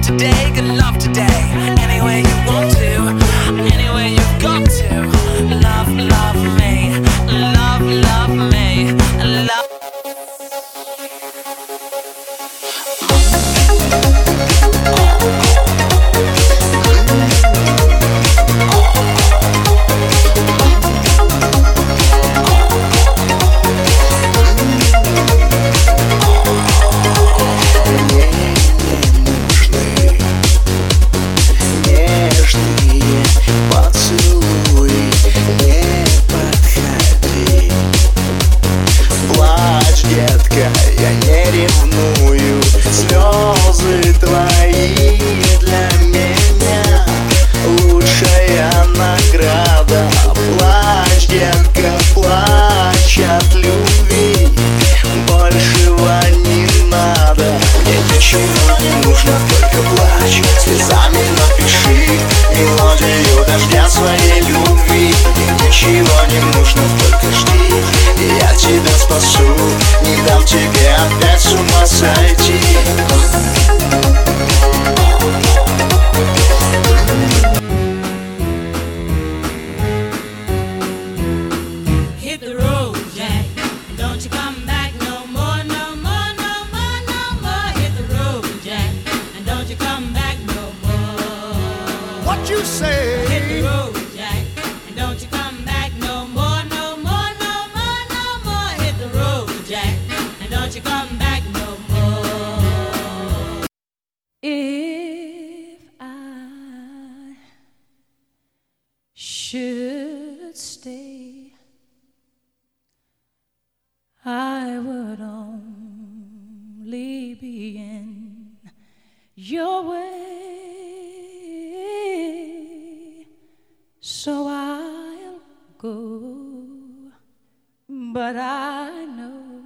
today, good love today. Any way you want to, any way you've got to. Love, love me, love, love me, love. Я не ревную, слезы твои для меня лучшая награда. Плачь, детка, плачь от любви, большего не надо. Мне ничего не нужно, только плачь, слезами напиши мелодию дождя своей любви. Мне ничего не нужно, только жди, я тебя спасу, не дам тебе опять с ума сойти. Hit the road, Jack, and don't you come back no more, no more, no more, no more. Hit the road, Jack, and don't you come back no more. What you say? Hit the road, Jack, and don't you come back no more, no more, no more, no more. Hit the road, Jack, and don't you come back no more. If I should stay, I would only be in your way, so I'll go, but I know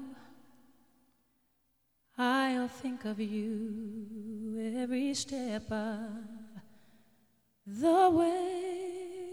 I'll think of you every step of the way.